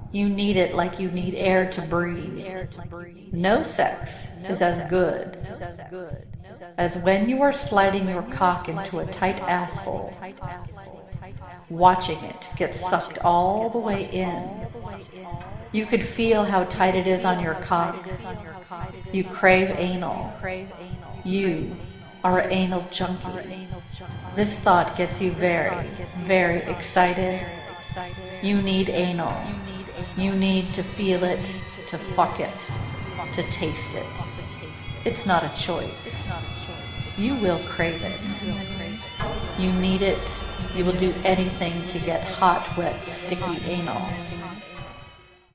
You need it like you need air to breathe. No sex is as good as when you are sliding your cock into a tight asshole, watching it get sucked all the way in. You could feel how tight it is on your cock. You crave anal. You are an anal junkie. This thought gets you very, very excited. You need anal. You need to feel it, to fuck it, to taste it. It's not a choice. You will crave it. You need it. You will do anything to get hot, wet, sticky anal.